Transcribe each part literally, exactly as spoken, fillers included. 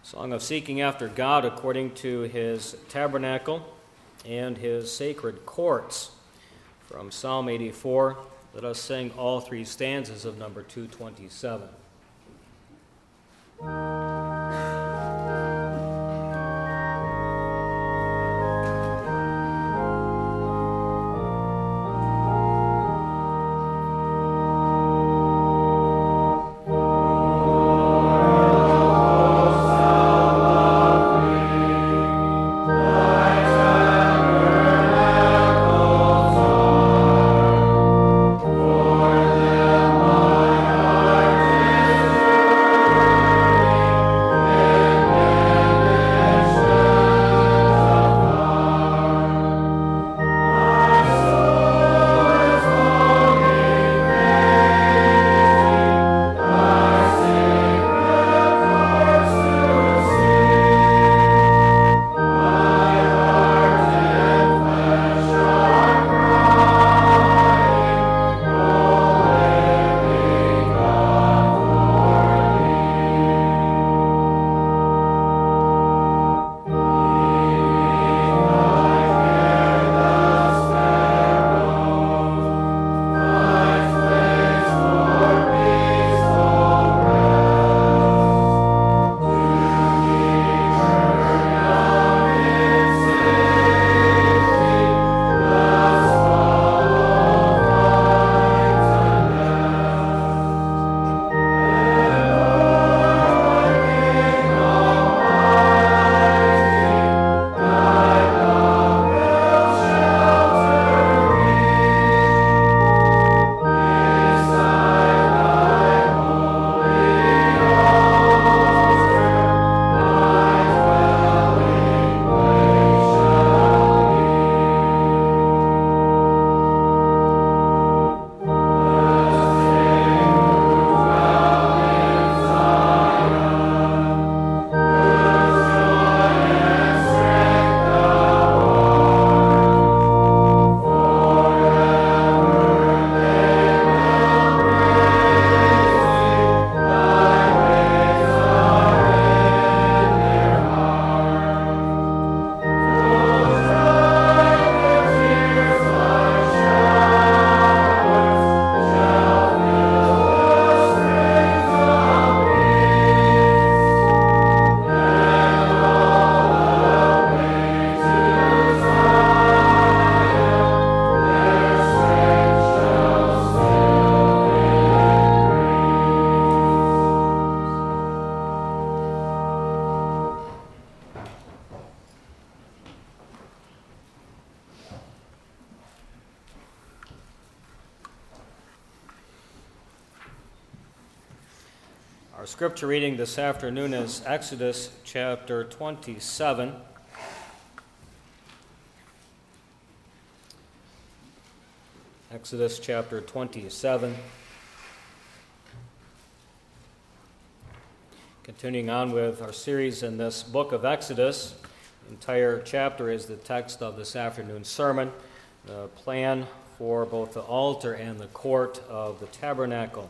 Song of seeking after God according to his tabernacle and his sacred courts. From Psalm eighty-four, let us sing all three stanzas of number two twenty-seven. Our scripture reading this afternoon is Exodus chapter twenty-seven. Exodus chapter twenty-seven. Continuing on with our series in this book of Exodus, the entire chapter is the text of this afternoon's sermon, the plan for both the altar and the court of the tabernacle.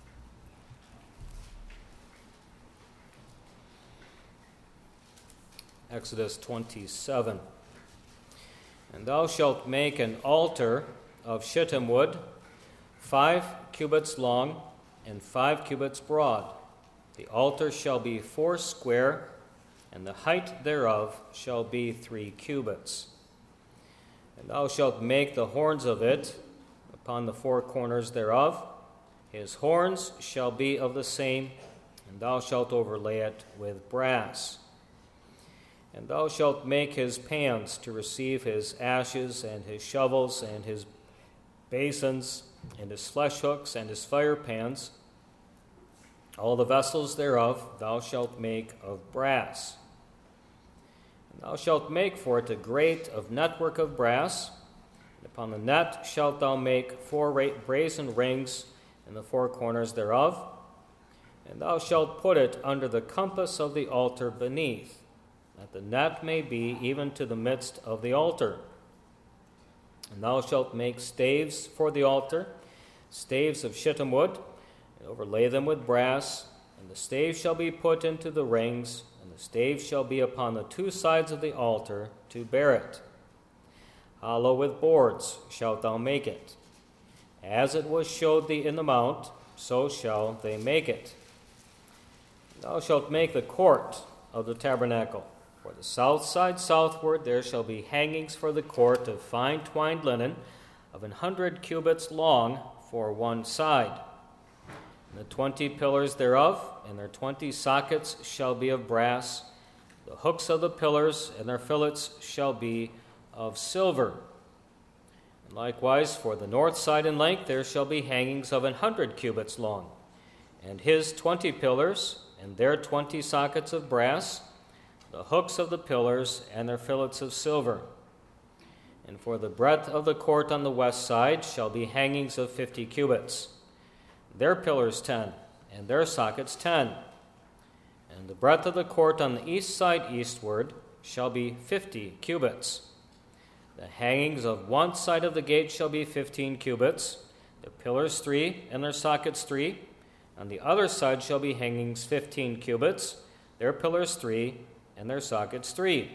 Exodus twenty-seven. And thou shalt make an altar of shittim wood, five cubits long and five cubits broad. The altar shall be four square, and the height thereof shall be three cubits. And thou shalt make the horns of it upon the four corners thereof. His horns shall be of the same, and thou shalt overlay it with brass. And thou shalt make his pans to receive his ashes, and his shovels, and his basins, and his flesh hooks, and his fire pans. All the vessels thereof thou shalt make of brass. And thou shalt make for it a grate of network of brass. And upon the net shalt thou make four brazen rings in the four corners thereof. And thou shalt put it under the compass of the altar beneath, that the net may be even to the midst of the altar. And thou shalt make staves for the altar, staves of shittim wood, and overlay them with brass, and the staves shall be put into the rings, and the The stave shall be upon the two sides of the altar to bear it. Hollow with boards shalt thou make it. As it was showed thee in the mount, so shall they make it. Thou shalt make the court of the tabernacle. For the south side southward there shall be hangings for the court of fine twined linen of an hundred cubits long for one side. And the twenty pillars thereof and their twenty sockets shall be of brass. The hooks of the pillars and their fillets shall be of silver. And likewise for the north side in length there shall be hangings of an hundred cubits long, and his twenty pillars and their twenty sockets of brass, the hooks of the pillars and their fillets of silver. And for the breadth of the court on the west side shall be hangings of fifty cubits, their pillars ten, and their sockets ten. And the breadth of the court on the east side eastward shall be fifty cubits. The hangings of one side of the gate shall be fifteen cubits, the pillars three, and their sockets three. On the other side shall be hangings fifteen cubits, their pillars three, and their sockets three.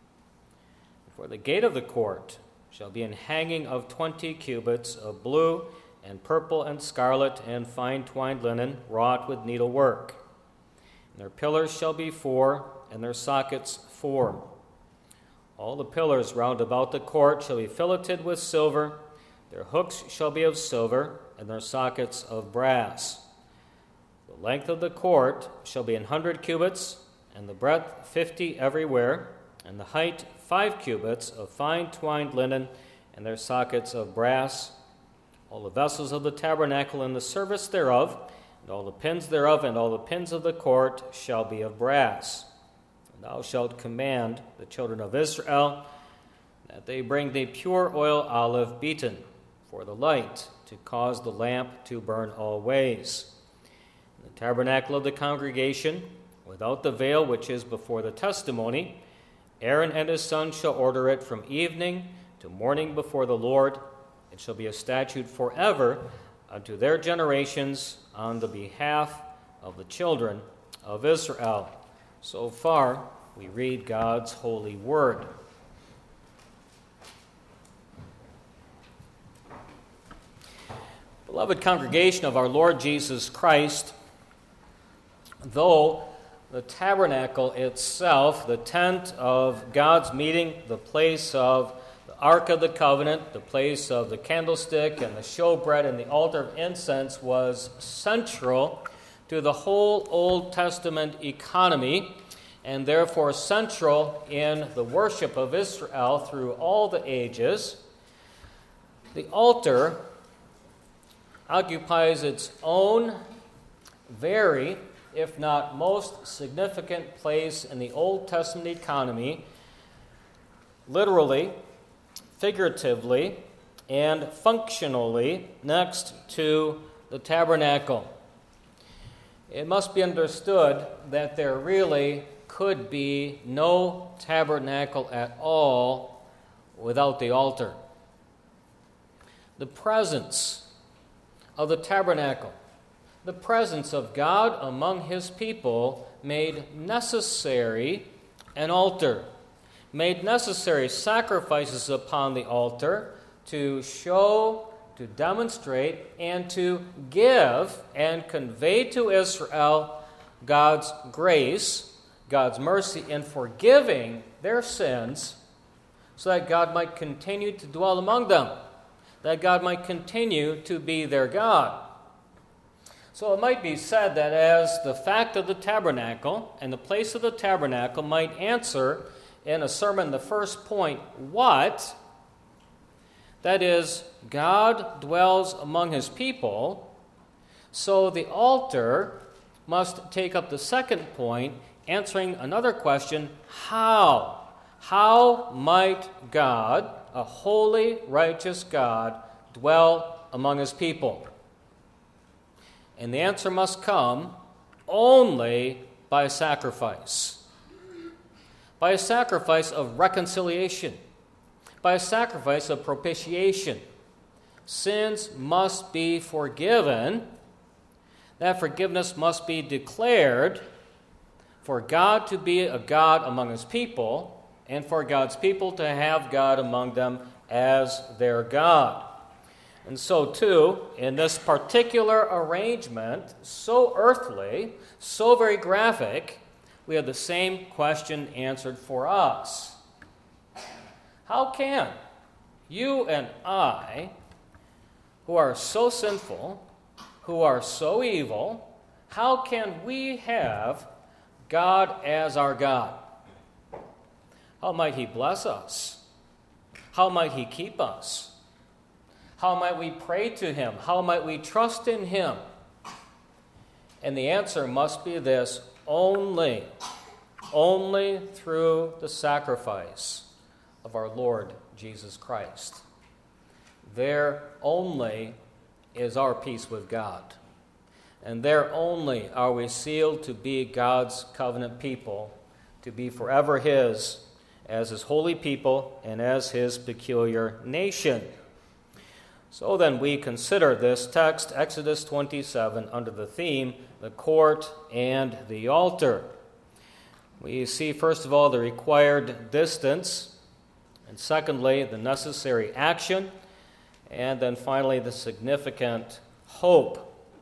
For the gate of the court shall be an hanging of twenty cubits of blue and purple and scarlet and fine twined linen wrought with needlework. And their pillars shall be four, and their sockets four. All the pillars round about the court shall be filleted with silver. Their hooks shall be of silver, and their sockets of brass. The length of the court shall be an hundred cubits, and the breadth fifty everywhere, and the height five cubits of fine twined linen, and their sockets of brass. All the vessels of the tabernacle and the service thereof, and all the pins thereof, and all the pins of the court shall be of brass. And thou shalt command the children of Israel that they bring thee pure oil olive beaten for the light, to cause the lamp to burn always. In the tabernacle of the congregation, without the veil which is before the testimony, Aaron and his sons shall order it from evening to morning before the Lord. It shall be a statute forever unto their generations on the behalf of the children of Israel. So far, we read God's holy word. Beloved congregation of our Lord Jesus Christ, though the tabernacle itself, the tent of God's meeting, the place of the Ark of the Covenant, the place of the candlestick and the showbread and the altar of incense, was central to the whole Old Testament economy, and therefore central in the worship of Israel through all the ages, the altar occupies its own very, if not most significant place in the Old Testament economy, literally, figuratively, and functionally next to the tabernacle. It must be understood that there really could be no tabernacle at all without the altar. The presence of the tabernacle, the presence of God among his people, made necessary an altar, made necessary sacrifices upon the altar to show, to demonstrate, and to give and convey to Israel God's grace, God's mercy in forgiving their sins, so that God might continue to dwell among them, that God might continue to be their God. So it might be said that as the fact of the tabernacle and the place of the tabernacle might answer in a sermon the first point, what? That is, God dwells among his people, so the altar must take up the second point, answering another question, how? How might God, a holy, righteous God, dwell among his people? And the answer must come only by sacrifice. By a sacrifice of reconciliation. By a sacrifice of propitiation. Sins must be forgiven. That forgiveness must be declared for God to be a God among his people, and for God's people to have God among them as their God. And so, too, in this particular arrangement, so earthly, so very graphic, we have the same question answered for us. How can you and I, who are so sinful, who are so evil, how can we have God as our God? How might he bless us? How might he keep us? How might we pray to him? How might we trust in him? And the answer must be this: only, only through the sacrifice of our Lord Jesus Christ. There only is our peace with God. And there only are we sealed to be God's covenant people, to be forever his, as his holy people and as his peculiar nation. So then we consider this text, Exodus twenty-seven, under the theme, the court and the altar. We see, first of all, the required distance, and secondly, the necessary action, and then finally, the significant hope.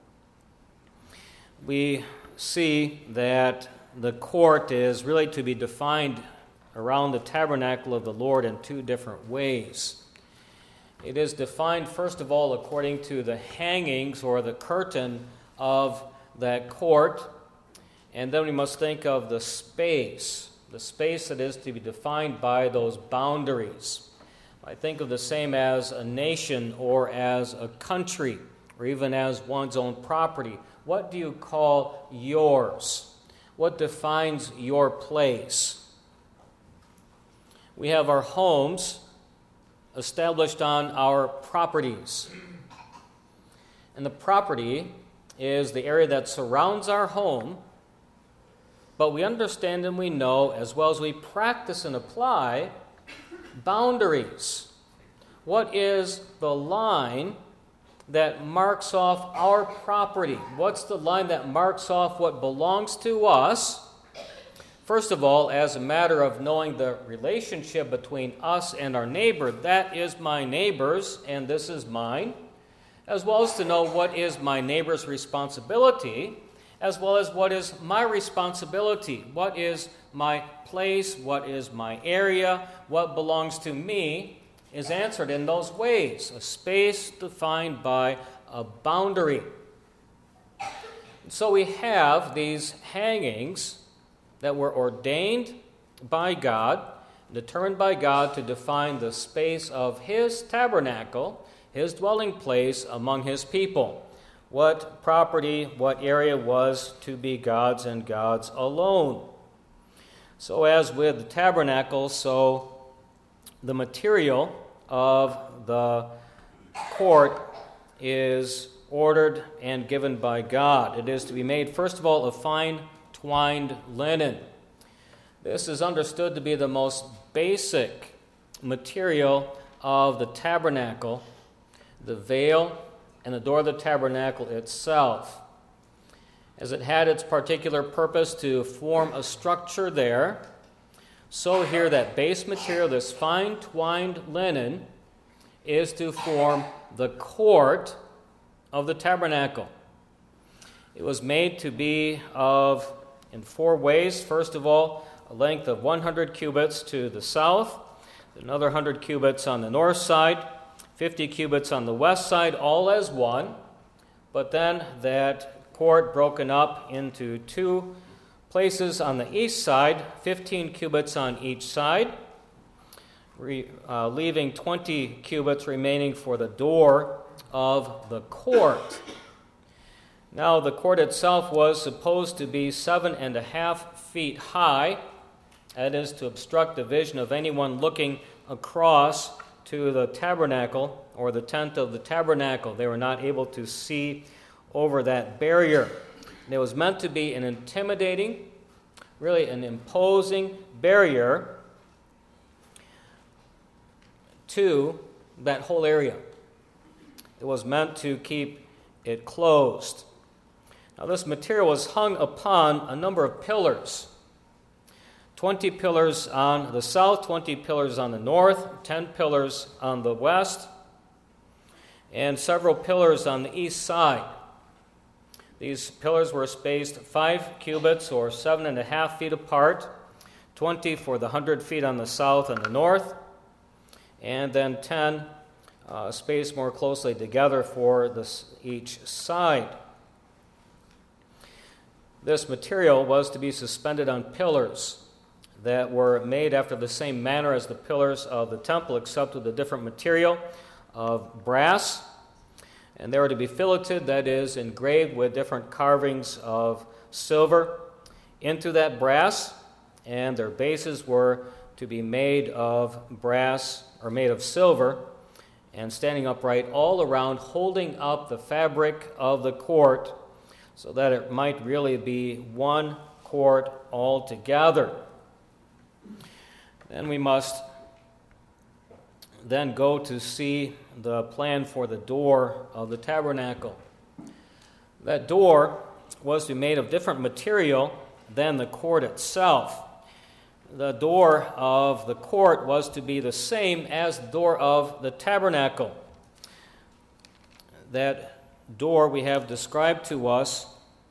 We see that the court is really to be defined around the tabernacle of the Lord in two different ways. It is defined, first of all, according to the hangings or the curtain of that court, and then we must think of the space, the space that is to be defined by those boundaries. I think of the same as a nation or as a country or even as one's own property. What do you call yours? What defines your place? We have our homes established on our properties. And the property is the area that surrounds our home, but we understand and we know, as well as we practice and apply, boundaries. What is the line that marks off our property? What's the line that marks off what belongs to us? First of all, as a matter of knowing the relationship between us and our neighbor, that is my neighbor's and this is mine, as well as to know what is my neighbor's responsibility, as well as what is my responsibility, what is my place, what is my area, what belongs to me, is answered in those ways, a space defined by a boundary. So we have these hangings that were ordained by God, determined by God to define the space of his tabernacle, his dwelling place among his people. What property, what area was to be God's and God's alone. So as with the tabernacle, so the material of the court is ordered and given by God. It is to be made, first of all, of fine twined linen. This is understood to be the most basic material of the tabernacle, the veil, and the door of the tabernacle itself, as it had its particular purpose to form a structure there. So here that base material, this fine twined linen, is to form the court of the tabernacle. It was made to be of, in four ways. First of all, a length of one hundred cubits to the south, another one hundred cubits on the north side, fifty cubits on the west side, all as one, but then that court broken up into two places on the east side, fifteen cubits on each side, re, uh, leaving twenty cubits remaining for the door of the court. Now, the court itself was supposed to be seven and a half feet high, that is, to obstruct the vision of anyone looking across to the tabernacle or the tent of the tabernacle. They were not able to see over that barrier. And it was meant to be an intimidating, really an imposing barrier to that whole area. It was meant to keep it closed. Now, this material was hung upon a number of pillars. twenty pillars on the south, twenty pillars on the north, ten pillars on the west, and several pillars on the east side. These pillars were spaced five cubits, or seven and a half feet apart, twenty for the hundred feet on the south and the north, and then ten uh, spaced more closely together for this, each side. This material was to be suspended on pillars that were made after the same manner as the pillars of the temple, except with a different material of brass. And they were to be filleted, that is, engraved with different carvings of silver into that brass, and their bases were to be made of brass, or made of silver, and standing upright all around, holding up the fabric of the court, so that it might really be one court altogether. Then we must then go to see the plan for the door of the tabernacle. That door was to be made of different material than the court itself. The door of the court was to be the same as the door of the tabernacle. That door we have described to us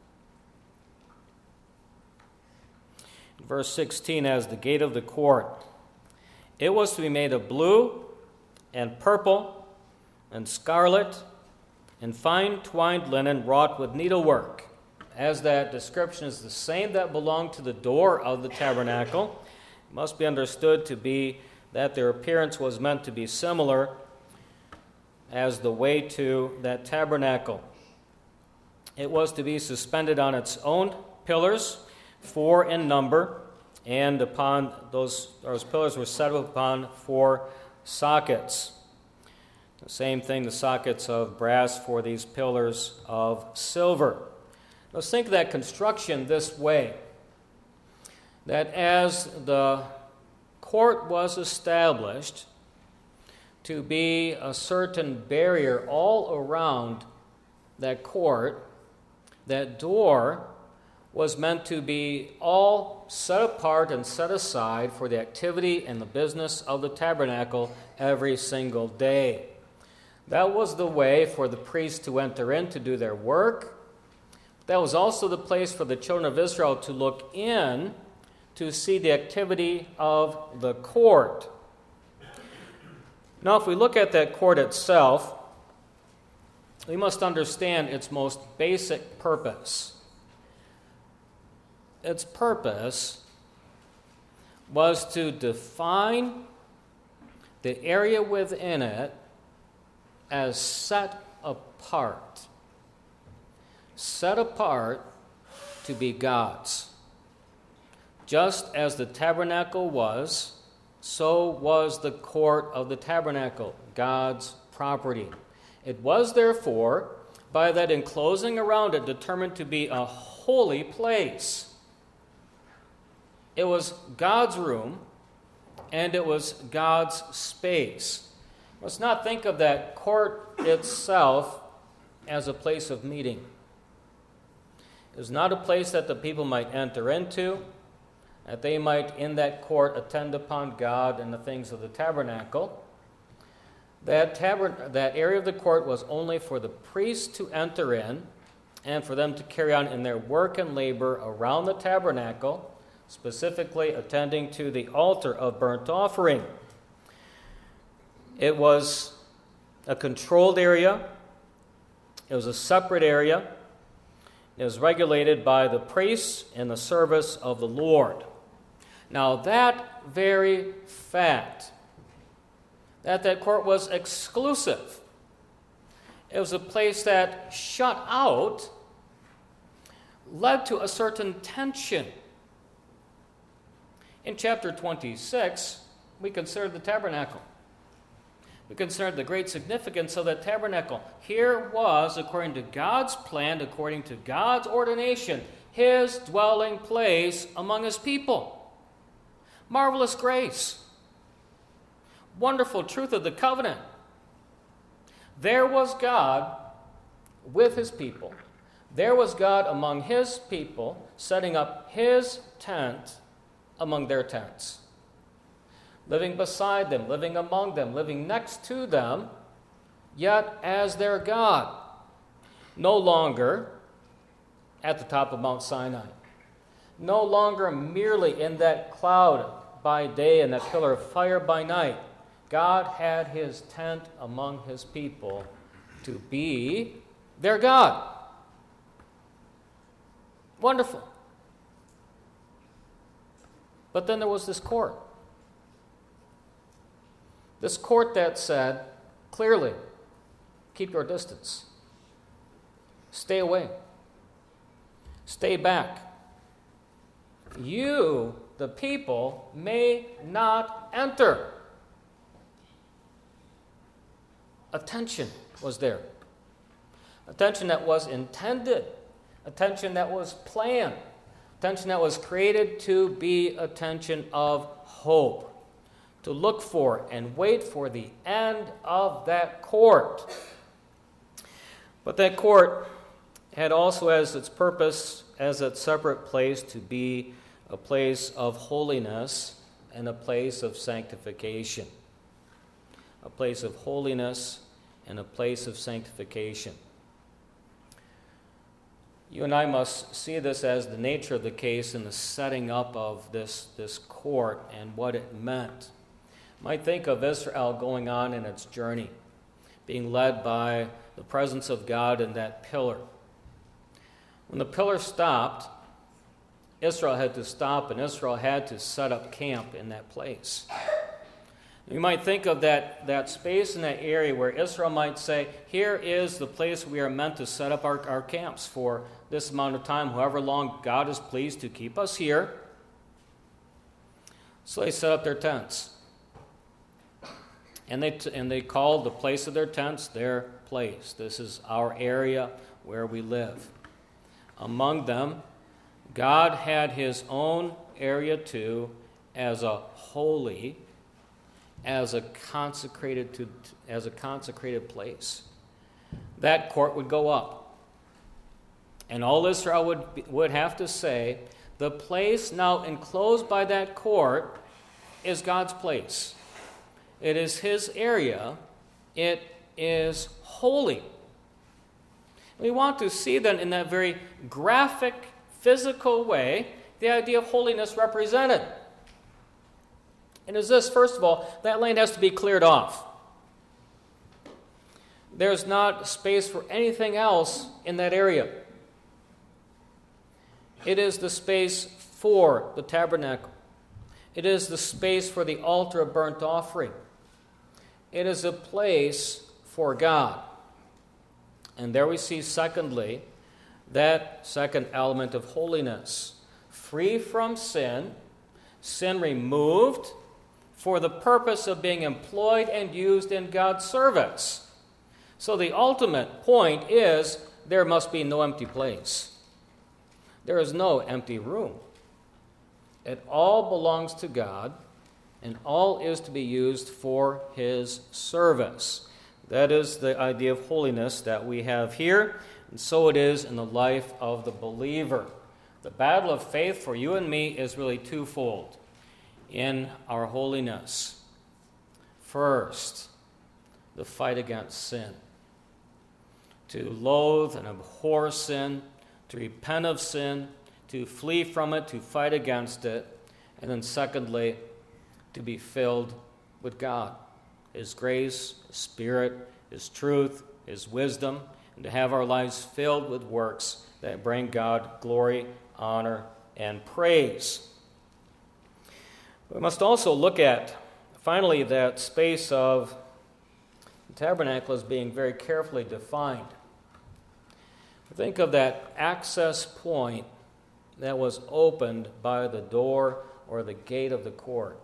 in verse sixteen as the gate of the court. It was to be made of blue and purple and scarlet and fine twined linen wrought with needlework. As that description is the same that belonged to the door of the tabernacle, it must be understood to be that their appearance was meant to be similar as the way to that tabernacle. It was to be suspended on its own pillars, four in number, and upon those, those pillars were set upon four sockets. The same thing, the sockets of brass for these pillars of silver. Let's think of that construction this way, that as the court was established to be a certain barrier all around that court, that door was meant to be all set apart and set aside for the activity and the business of the tabernacle every single day. That was the way for the priests to enter in to do their work. That was also the place for the children of Israel to look in to see the activity of the court. Now, if we look at that court itself, we must understand its most basic purpose. Its purpose was to define the area within it as set apart. Set apart to be God's. Just as the tabernacle was, so was the court of the tabernacle, God's property. It was, therefore, by that enclosing around it, determined to be a holy place. It was God's room, and it was God's space. Let's not think of that court itself as a place of meeting. It was not a place that the people might enter into, that they might in that court attend upon God and the things of the tabernacle. That, tabern- that area of the court was only for the priests to enter in and for them to carry on in their work and labor around the tabernacle, specifically attending to the altar of burnt offering. It was a controlled area. It was a separate area. It was regulated by the priests in the service of the Lord. Now, that very fact, that that court was exclusive, it was a place that shut out, led to a certain tension. In chapter twenty-six, we considered the tabernacle. We considered the great significance of that tabernacle. Here was, according to God's plan, according to God's ordination, his dwelling place among his people. Marvelous grace. Wonderful truth of the covenant. There was God with his people. There was God among his people, setting up his tent among their tents, living beside them, living among them, living next to them, yet as their God. No longer at the top of Mount Sinai. No longer merely in that cloud by day and that pillar of fire by night. God had his tent among his people to be their God. Wonderful. But then there was this court. This court that said, clearly, keep your distance. Stay away. Stay back. You, the people, may not enter. Attention was there. Attention that was intended. Attention that was planned. Attention that was created to be attention of hope. To look for and wait for the end of that court. But that court had also as its purpose, as its separate place, to be a place of holiness and a place of sanctification. A place of holiness and a place of sanctification. You and I must see this as the nature of the case in the setting up of this, this court and what it meant. You might think of Israel going on in its journey, being led by the presence of God in that pillar. When the pillar stopped, Israel had to stop, and Israel had to set up camp in that place. You might think of that, that space in that area where Israel might say, here is the place we are meant to set up our, our camps for this amount of time, however long God is pleased to keep us here. So they set up their tents. And they, t- and they called the place of their tents their place. This is our area where we live. Among them, God had his own area too, as a holy, as a consecrated to, as a consecrated place. That court would go up, and all Israel would be, would have to say, the place now enclosed by that court is God's place. It is his area. It is holy. We want to see then in that very graphic, physical way the idea of holiness represented. And is this, first of all, that land has to be cleared off. There's not space for anything else in that area. It is the space for the tabernacle. It is the space for the altar of burnt offering. It is a place for God. And there we see, secondly, that second element of holiness. Free from sin, sin removed, for the purpose of being employed and used in God's service. So the ultimate point is there must be no empty place. There is no empty room. It all belongs to God, and all is to be used for his service. That is the idea of holiness that we have here, and so it is in the life of the believer. The battle of faith for you and me is really twofold in our holiness. First, the fight against sin. To loathe and abhor sin, to repent of sin, to flee from it, to fight against it, and then secondly, to be filled with God, his grace, his Spirit, his truth, his wisdom, and to have our lives filled with works that bring God glory, honor, and praise. We must also look at, finally, that space of the tabernacle as being very carefully defined. Think of that access point that was opened by the door or the gate of the court.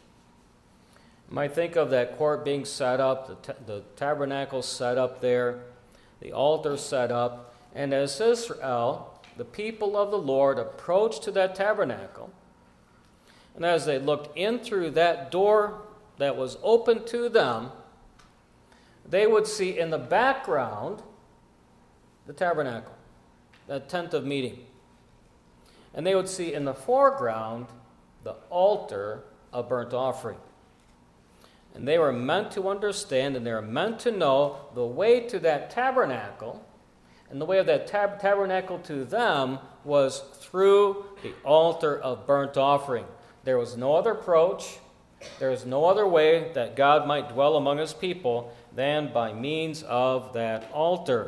You might think of that court being set up, the, ta- the tabernacle set up there, the altar set up, and as Israel, the people of the Lord, approached to that tabernacle, and as they looked in through that door that was open to them, they would see in the background the tabernacle, that tent of meeting. And they would see in the foreground the altar of burnt offering. And they were meant to understand and they were meant to know the way to that tabernacle, and the way of that tab- tabernacle to them was through the altar of burnt offering. There was no other approach, there was no other way that God might dwell among his people than by means of that altar.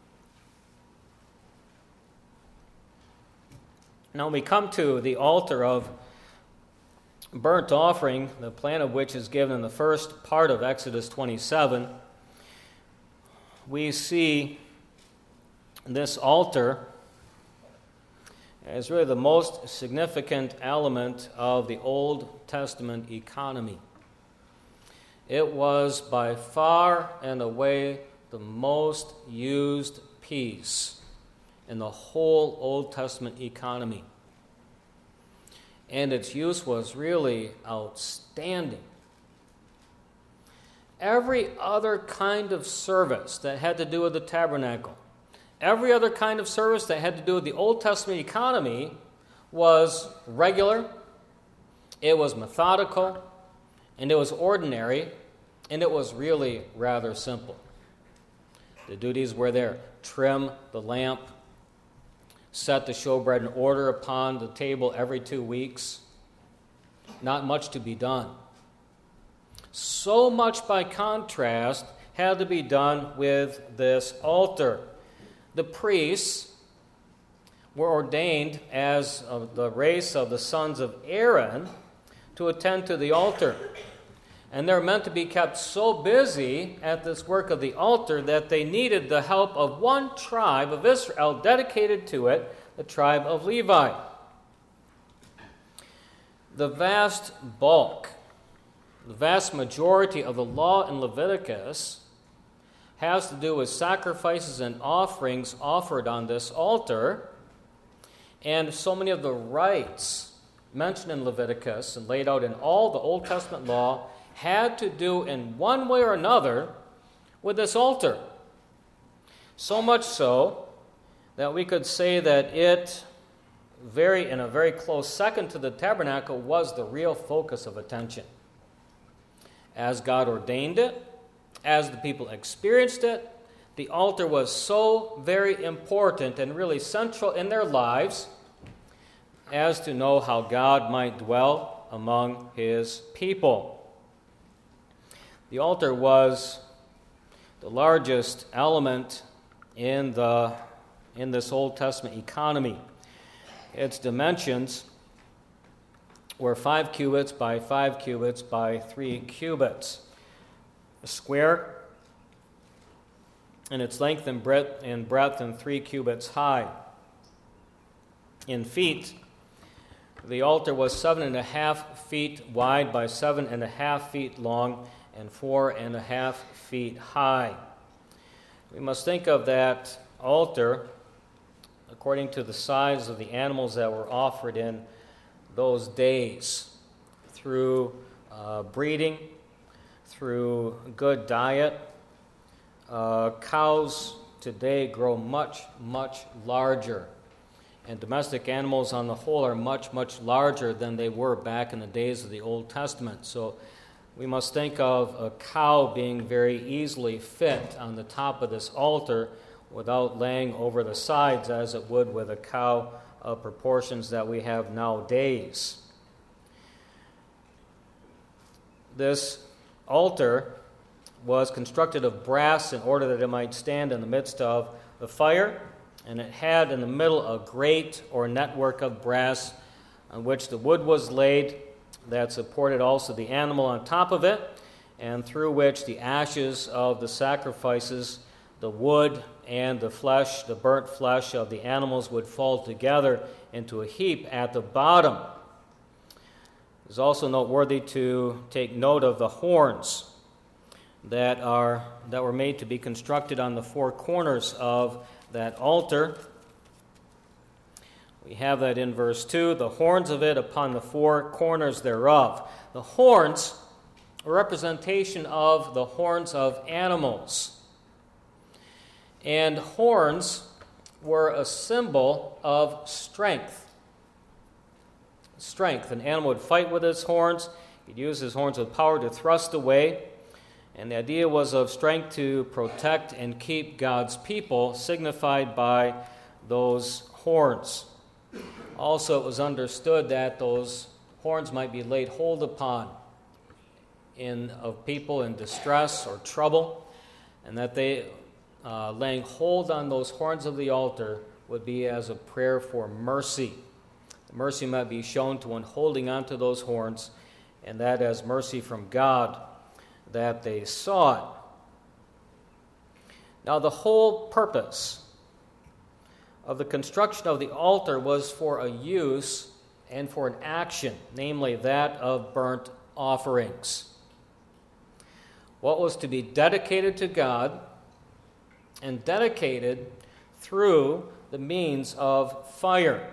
Now, when we come to the altar of burnt offering, the plan of which is given in the first part of Exodus twenty-seven, we see this altar as really the most significant element of the Old Testament economy. It was by far and away the most used piece in the whole Old Testament economy. And its use was really outstanding. Every other kind of service that had to do with the tabernacle, every other kind of service that had to do with the Old Testament economy was regular, it was methodical, and it was ordinary, and it was really rather simple. The duties were there: trim the lamp, set the showbread in order upon the table every two weeks. Not much to be done. So much, by contrast, had to be done with this altar. The priests were ordained as of the race of the sons of Aaron to attend to the altar. And they're meant to be kept so busy at this work of the altar that they needed the help of one tribe of Israel dedicated to it, the tribe of Levi. The vast bulk, the vast majority of the law in Leviticus has to do with sacrifices and offerings offered on this altar. And so many of the rites mentioned in Leviticus and laid out in all the Old Testament law had to do in one way or another with this altar. So much so that we could say that it, very in a very close second to the tabernacle, was the real focus of attention. As God ordained it, as the people experienced it, the altar was so very important and really central in their lives as to know how God might dwell among his people. The altar was the largest element in the in this Old Testament economy. Its dimensions were five cubits by five cubits by three cubits. A square in its length and breadth and breadth and three cubits high. In feet, the altar was seven and a half feet wide by seven and a half feet long and four and a half feet high. We must think of that altar according to the size of the animals that were offered in those days, through uh, breeding, through good diet. Uh, cows today grow much, much larger, and domestic animals on the whole are much, much larger than they were back in the days of the Old Testament. So we must think of a cow being very easily fit on the top of this altar without laying over the sides as it would with a cow of proportions that we have nowadays. This altar was constructed of brass in order that it might stand in the midst of the fire, and it had in the middle a grate or network of brass on which the wood was laid that supported also the animal on top of it, and through which the ashes of the sacrifices, the wood, and the flesh, the burnt flesh of the animals would fall together into a heap at the bottom. It is also noteworthy to take note of the horns that are that were made to be constructed on the four corners of that altar. We have that in verse two, the horns of it upon the four corners thereof. The horns are a representation of the horns of animals. And horns were a symbol of strength. strength. An animal would fight with its horns. He'd use his horns with power to thrust away. And the idea was of strength to protect and keep God's people, signified by those horns. Also, it was understood that those horns might be laid hold upon in of people in distress or trouble, and that they, uh, laying hold on those horns of the altar, would be as a prayer for mercy. Mercy might be shown to one holding on to those horns, and that as mercy from God that they sought. Now, the whole purpose of the construction of the altar was for a use and for an action, namely that of burnt offerings. What was to be dedicated to God and dedicated through the means of fire.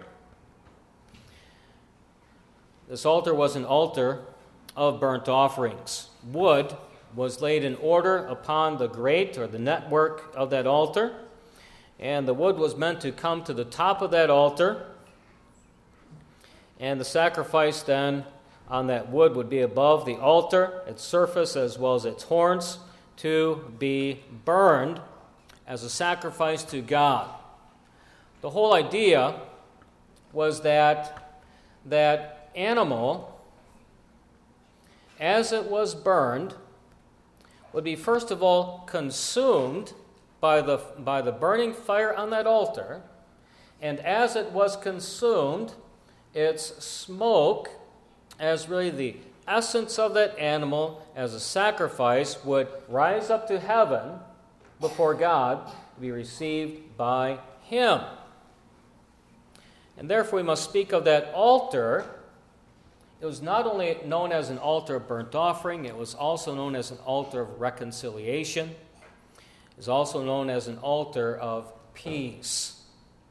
This altar was an altar of burnt offerings. Wood was laid in order upon the grate or the network of that altar, and the wood was meant to come to the top of that altar, and the sacrifice then on that wood would be above the altar, its surface as well as its horns, to be burned as a sacrifice to God. The whole idea was that that animal, as it was burned, would be first of all consumed by the, by the burning fire on that altar, and as it was consumed, its smoke, as really the essence of that animal as a sacrifice, would rise up to heaven before God to be received by Him. And therefore we must speak of that altar. It was not only known as an altar of burnt offering, it was also known as an altar of reconciliation. It was also known as an altar of peace.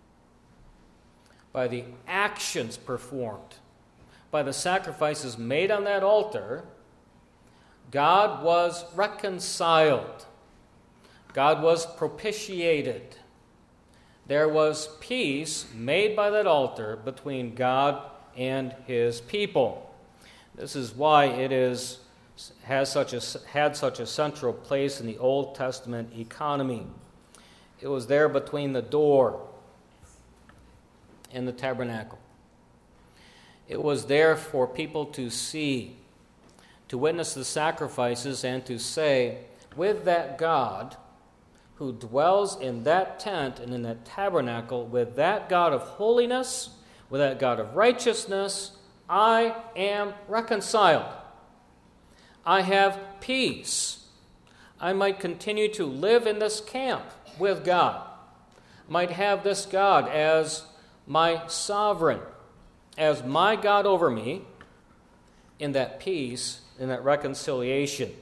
By the actions performed, by the sacrifices made on that altar, God was reconciled. God was propitiated. There was peace made by that altar between God and His people. This is why it is has such a had such a central place in the Old Testament economy. It was there between the door and the tabernacle. It was there for people to see, to witness the sacrifices, and to say, with that God who dwells in that tent and in that tabernacle, with that God of holiness, with that God of righteousness, I am reconciled. I have peace. I might continue to live in this camp with God. I might have this God as my sovereign, as my God over me, in that peace, in that reconciliation.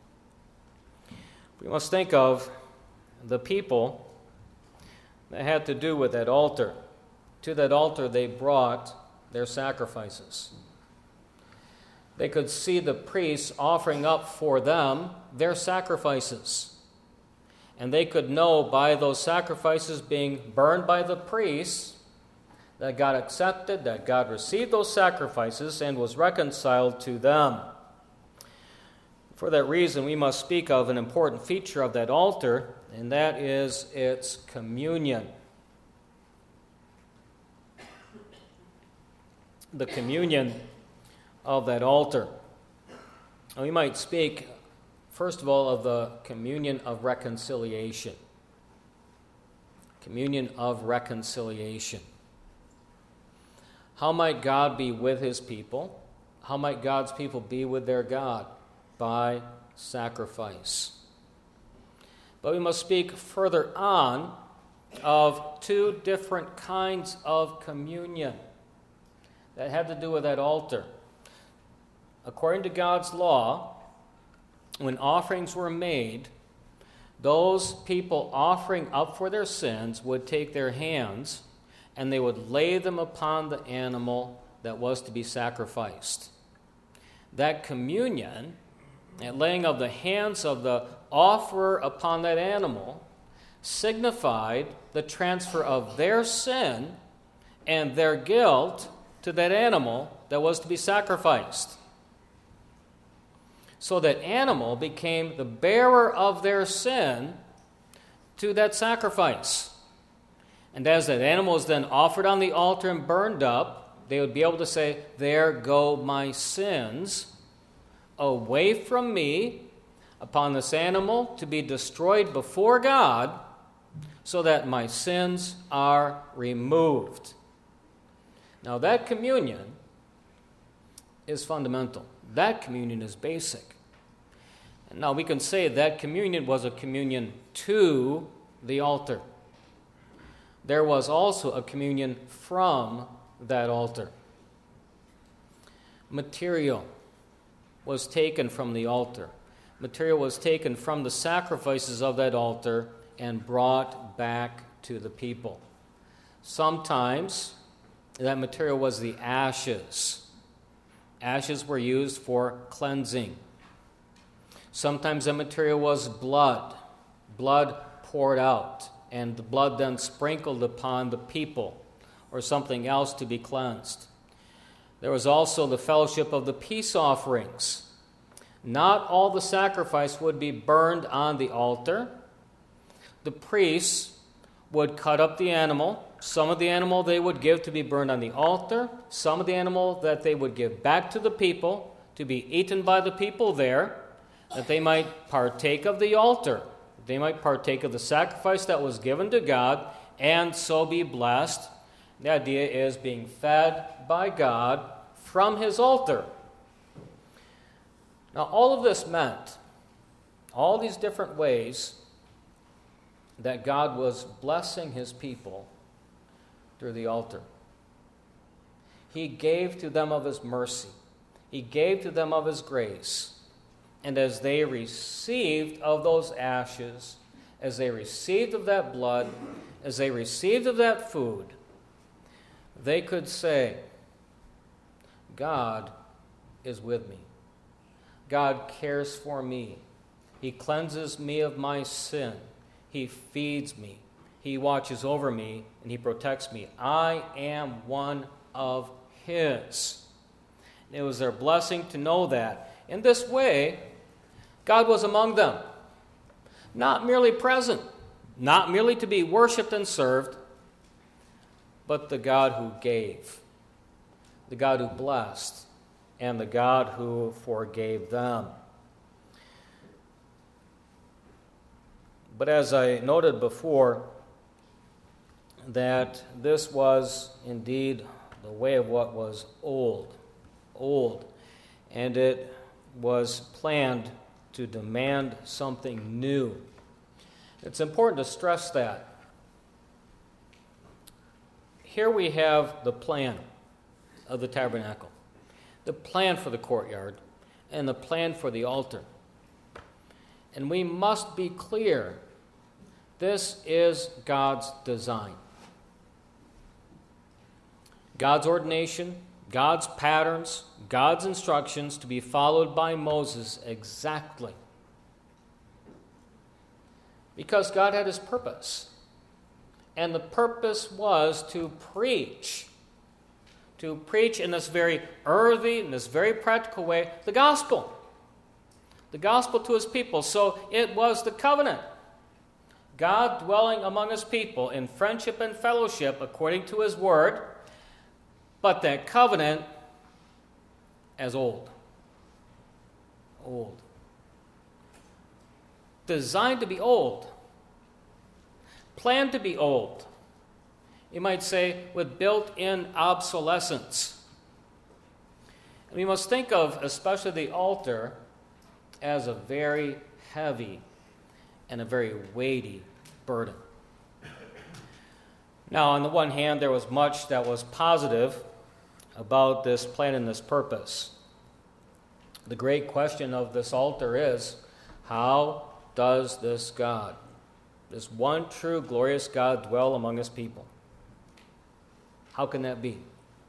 We must think of the people that had to do with that altar. To that altar they brought their sacrifices. They could see the priests offering up for them their sacrifices. And they could know by those sacrifices being burned by the priests that God accepted, that God received those sacrifices and was reconciled to them. For that reason, we must speak of an important feature of that altar, and that is its communion. The communion of that altar. And we might speak, first of all, of the communion of reconciliation. Communion of reconciliation. How might God be with His people? How might God's people be with their God? By sacrifice. But we must speak further on of two different kinds of communion that had to do with that altar. According to God's law, when offerings were made, those people offering up for their sins would take their hands and they would lay them upon the animal that was to be sacrificed. That communion, that laying of the hands of the offerer upon that animal, signified the transfer of their sin and their guilt to that animal that was to be sacrificed. So that animal became the bearer of their sin to that sacrifice. And as that animal is then offered on the altar and burned up, they would be able to say, "There go my sins away from me upon this animal to be destroyed before God, so that my sins are removed." Now that communion is fundamental. That communion is basic. And now we can say that communion was a communion to the altar. There was also a communion from that altar. Material was taken from the altar. Material was taken from the sacrifices of that altar and brought back to the people. Sometimes that material was the ashes. Ashes were used for cleansing. Sometimes that material was blood. Blood poured out, and the blood then sprinkled upon the people, or something else to be cleansed. There was also the fellowship of the peace offerings. Not all the sacrifice would be burned on the altar. The priests would cut up the animal. Some of the animal they would give to be burned on the altar. Some of the animal that they would give back to the people to be eaten by the people there, that they might partake of the altar. They might partake of the sacrifice that was given to God and so be blessed. The idea is being fed by God from his altar. Now, all of this meant, all these different ways that God was blessing his people through the altar. He gave to them of his mercy. He gave to them of his grace. And as they received of those ashes, as they received of that blood, as they received of that food, they could say, God is with me. God cares for me. He cleanses me of my sin. He feeds me. He watches over me, and he protects me. I am one of his. It was their blessing to know that. In this way, God was among them, not merely present, not merely to be worshipped and served, but the God who gave, the God who blessed, and the God who forgave them. But as I noted before, that this was indeed the way of what was old, old, and it was planned to demand something new. It's important to stress that. Here we have the plan of the tabernacle, the plan for the courtyard, and the plan for the altar. And we must be clear, this is God's design. God's ordination, God's patterns, God's instructions to be followed by Moses exactly. Because God had his purpose. And the purpose was to preach. To preach in this very earthy, in this very practical way, the gospel. The gospel to his people. So it was the covenant. God dwelling among his people in friendship and fellowship according to his word. But that covenant as old. Old. Designed to be old. Planned to be old. You might say with built-in obsolescence. And we must think of especially the altar as a very heavy and a very weighty burden. Now, on the one hand, there was much that was positive about this plan and this purpose. The great question of this altar is, how does this God, this one true glorious God, dwell among his people? How can that be?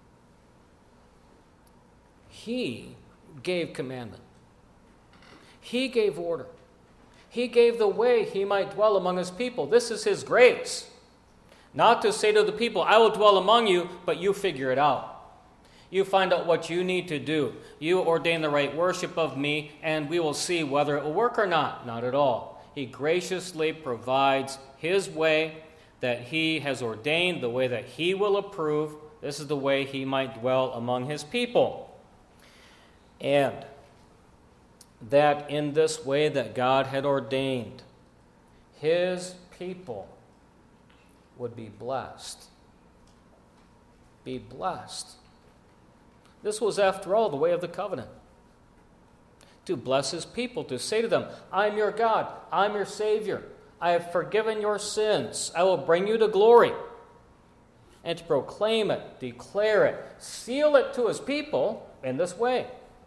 He gave commandment. He gave order. He gave the way he might dwell among his people. This is his grace. Not to say to the people, I will dwell among you, but you figure it out. You find out what you need to do. You ordain the right worship of me, and we will see whether it will work or not. Not at all. He graciously provides his way that he has ordained, the way that he will approve. This is the way he might dwell among his people. And that in this way that God had ordained, his people would be blessed. Be blessed. This was, after all, the way of the covenant. To bless his people, to say to them, I'm your God, I'm your Savior, I have forgiven your sins, I will bring you to glory. And to proclaim it, declare it, seal it to his people in this way.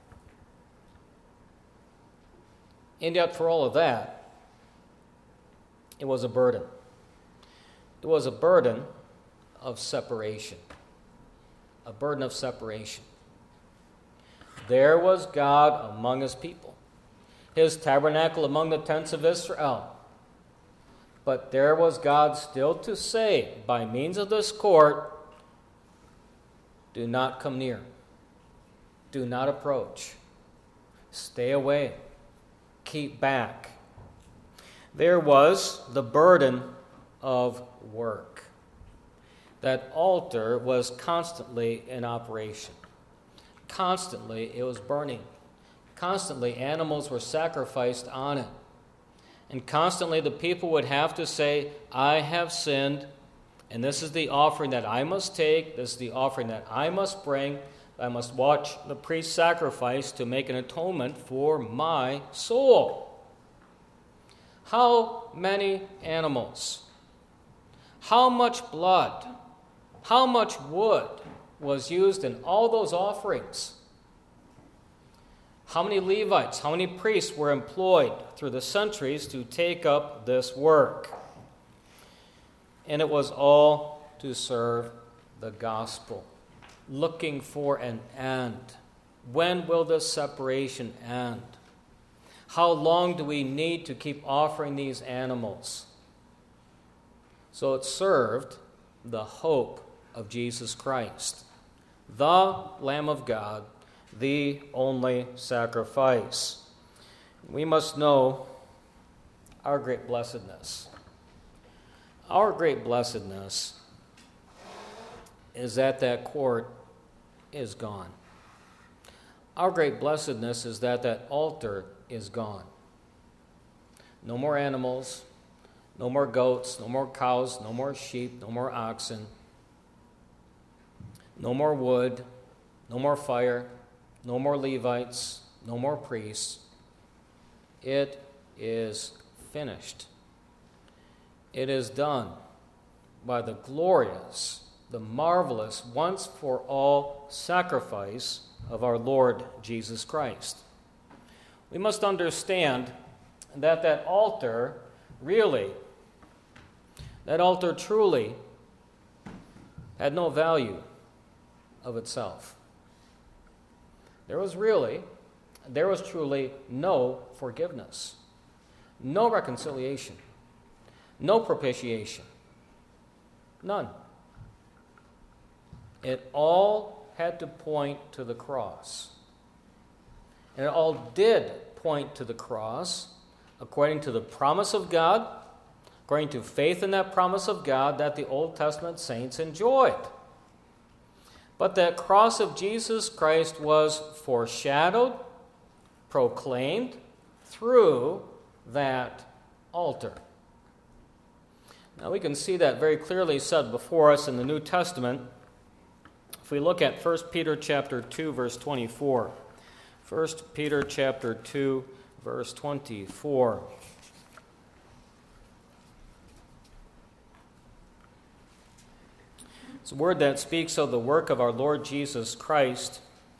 And yet, for all of that, it was a burden. It was a burden of separation. A burden of separation. There was God among his people, his tabernacle among the tents of Israel. But there was God still to say, by means of this court, do not come near. Do not approach. Stay away. Keep back. There was the burden of work. That altar was constantly in operation. Constantly it was burning. Constantly animals were sacrificed on it. And constantly the people would have to say, I have sinned, and this is the offering that I must take, this is the offering that I must bring. I must watch the priest sacrifice to make an atonement for my soul. How many animals? How much blood? How much wood was used in all those offerings? How many Levites, how many priests were employed through the centuries to take up this work? And it was all to serve the gospel, looking for an end. When will this separation end? How long do we need to keep offering these animals? So it served the hope of Jesus Christ, the Lamb of God, the only sacrifice. We must know our great blessedness. Our great blessedness is that that court is gone. Our great blessedness is that that altar is gone. No more animals, no more goats, no more cows, no more sheep, no more oxen, no more wood, no more fire, no more Levites, no more priests. It is finished. It is done by the glorious, the marvelous, once-for-all sacrifice of our Lord Jesus Christ. We must understand that that altar really, that altar truly had no value of itself. There was really, there was truly no forgiveness, no reconciliation, no propitiation, none. It all had to point to the cross. And it all did point to the cross according to the promise of God, according to faith in that promise of God that the Old Testament saints enjoyed. But that cross of Jesus Christ was foreshadowed, proclaimed through that altar. Now we can see that very clearly said before us in the New Testament. If we look at First Peter chapter two, verse twenty-four. First Peter chapter two, verse twenty-four. It's a word that speaks of the work of our Lord Jesus Christ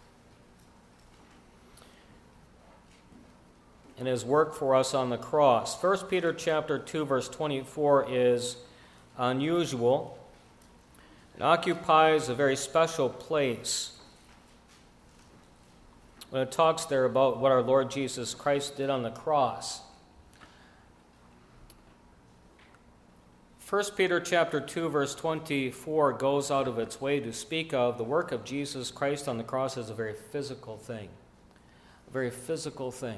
and his work for us on the cross. First Peter chapter two, verse twenty-four is unusual. It occupies a very special place when it talks there about what our Lord Jesus Christ did on the cross. First Peter chapter two, verse twenty-four goes out of its way to speak of the work of Jesus Christ on the cross as a very physical thing. A very physical thing.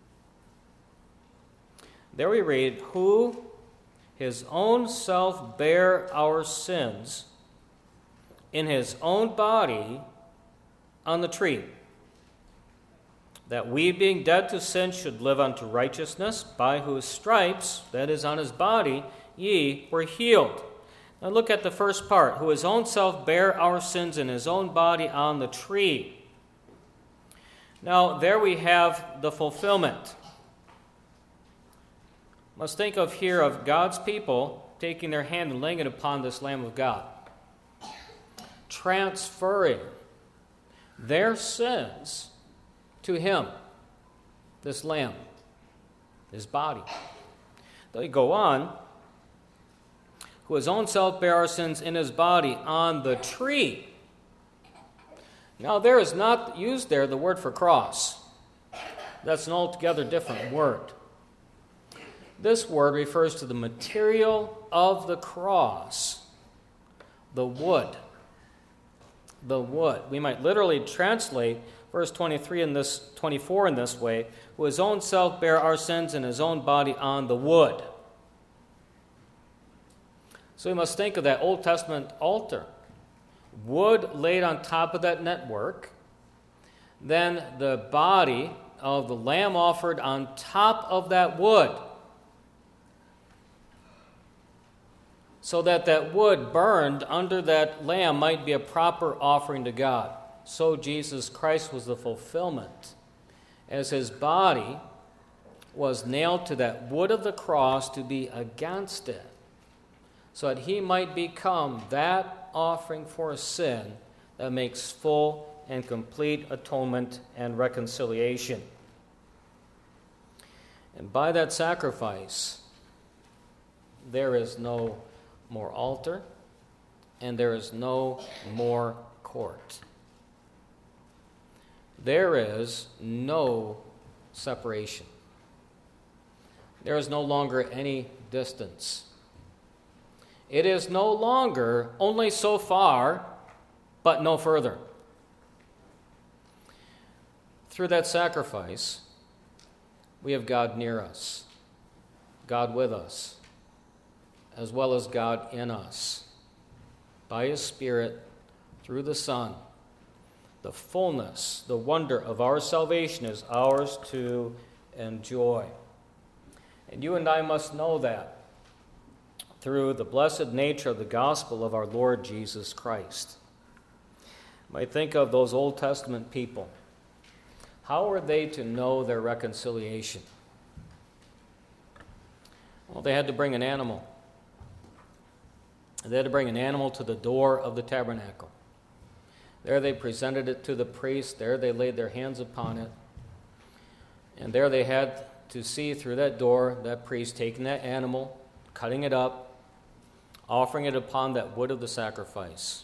There we read, who his own self bare our sins in his own body on the tree, that we, being dead to sin, should live unto righteousness, by whose stripes, that is, on his body, ye were healed. Now look at the first part, who his own self bare our sins in his own body on the tree. Now there we have the fulfillment. Let's think of here of God's people taking their hand and laying it upon this Lamb of God, transferring their sins to him, this Lamb, his body. They go on, who his own self bare our sins in his body on the tree. Now there is not used there the word for cross. That's an altogether different word. This word refers to the material of the cross, the wood. The wood. We might literally translate verse twenty-three in this, twenty-four in this way, who his own self bare our sins in his own body on the wood. So we must think of that Old Testament altar. Wood laid on top of that network, then the body of the lamb offered on top of that wood, so that that wood burned under that lamb might be a proper offering to God. So Jesus Christ was the fulfillment, as his body was nailed to that wood of the cross to be against it, so that he might become that offering for sin that makes full and complete atonement and reconciliation. And by that sacrifice, there is no more altar, and there is no more court. There is no separation. There is no longer any distance. It is no longer only so far, but no further. Through that sacrifice, we have God near us, God with us, as well as God in us, by his Spirit, through the Son. The fullness, the wonder of our salvation is ours to enjoy. And you and I must know that through the blessed nature of the gospel of our Lord Jesus Christ. You might think of those Old Testament people. How were they to know their reconciliation? Well, they had to bring an animal. They had to bring an animal to the door of the tabernacle. There they presented it to the priest. There they laid their hands upon it. And there they had to see through that door that priest taking that animal, cutting it up, offering it upon that wood of the sacrifice.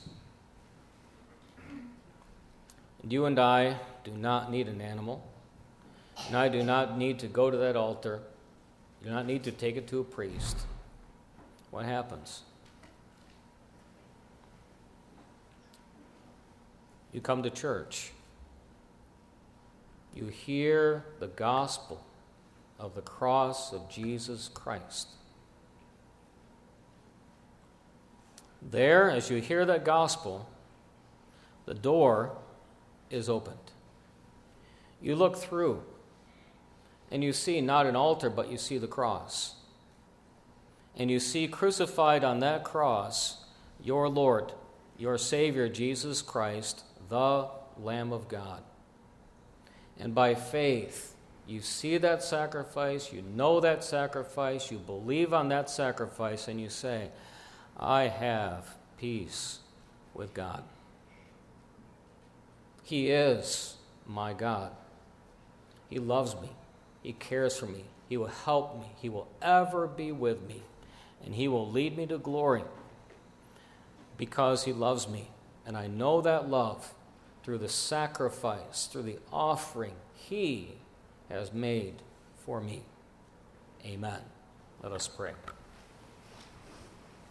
And you and I do not need an animal. And I do not need to go to that altar. You do not need to take it to a priest. What happens? You come to church. You hear the gospel of the cross of Jesus Christ. There, as you hear that gospel, the door is opened. You look through, and you see not an altar, but you see the cross. And you see crucified on that cross your Lord, your Savior, Jesus Christ, the Lamb of God. And by faith, you see that sacrifice, you know that sacrifice, you believe on that sacrifice, and you say, I have peace with God. He is my God. He loves me. He cares for me. He will help me. He will ever be with me. And he will lead me to glory because he loves me. And I know that love through the sacrifice, through the offering he has made for me. Amen. Let us pray.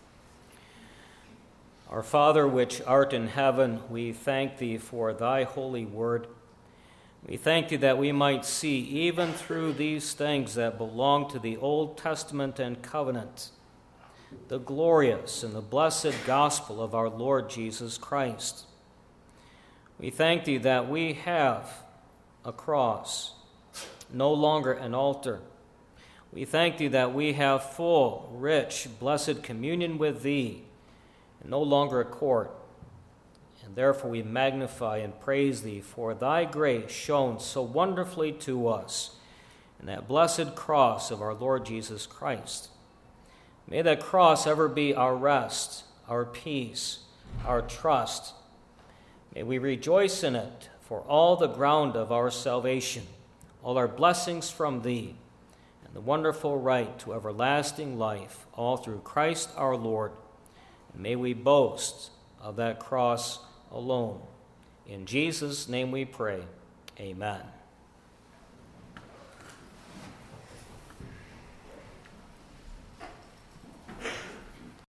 Our Father, which art in heaven, we thank thee for thy holy word. We thank thee that we might see, even through these things that belong to the Old Testament and covenant, the glorious and the blessed gospel of our Lord Jesus Christ. We thank thee that we have a cross, no longer an altar. We thank thee that we have full, rich, blessed communion with thee, and no longer a court. And therefore we magnify and praise thee for thy grace shown so wonderfully to us in that blessed cross of our Lord Jesus Christ. May that cross ever be our rest, our peace, our trust. May we rejoice in it for all the ground of our salvation, all our blessings from thee, and the wonderful right to everlasting life, all through Christ our Lord. And may we boast of that cross alone. In Jesus' name we pray. Amen.